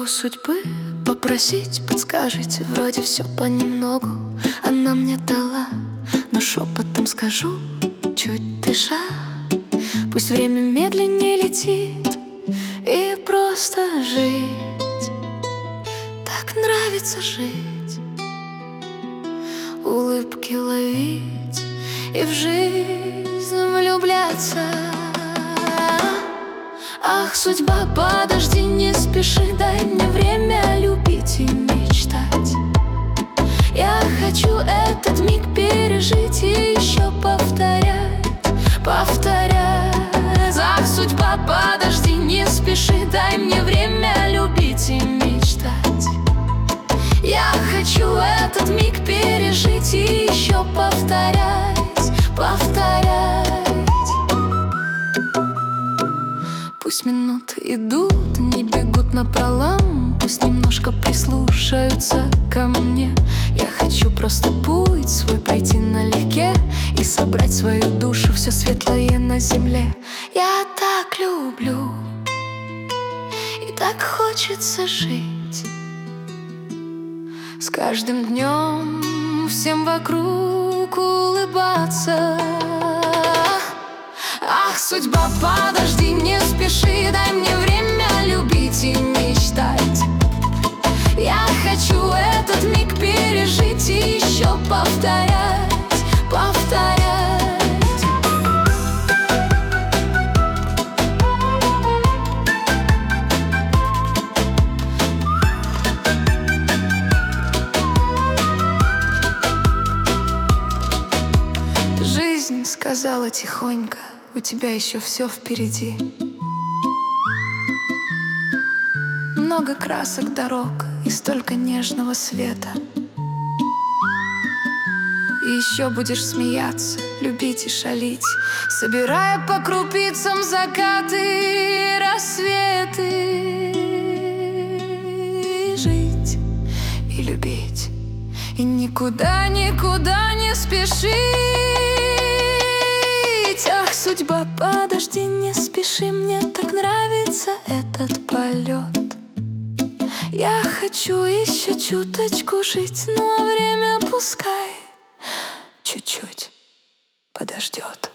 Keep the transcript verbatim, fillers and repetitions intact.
у судьбы попросить, подскажите. Вроде все понемногу она мне дала, но шепотом скажу, чуть дыша. Пусть время медленнее летит, и просто жить. Так нравится жить, улыбки ловить и в жизнь влюбляться. Ах, судьба, подожди, не спеши, дай мне время любить и мечтать. Я хочу этот миг пережить и еще повторять, повторять. Ах, судьба, подожди, не спеши, дай мне время любить и мечтать. Я хочу этот миг пережить и еще повторять, повторять. Пусть минуты идут, не бегут напролом, пусть немножко прислушаются ко мне. Я хочу просто путь свой пройти налегке и собрать свою душу, все светлое на земле. Я так люблю, и так хочется жить. С каждым днем всем вокруг улыбаться. Ах, судьба, подожди, не спеши, дай мне время любить и мечтать. Я хочу этот миг пережить и еще повторять, повторять. Жизнь сказала тихонько: у тебя еще все впереди. Много красок дорог и столько нежного света. И еще будешь смеяться, любить и шалить, собирая по крупицам закаты и рассветы. И жить, и любить, и никуда, никуда не спешить. Ах, судьба, подожди, не спеши, мне так нравится этот полет. Я хочу еще чуточку жить, ну а время пускай чуть-чуть подождет.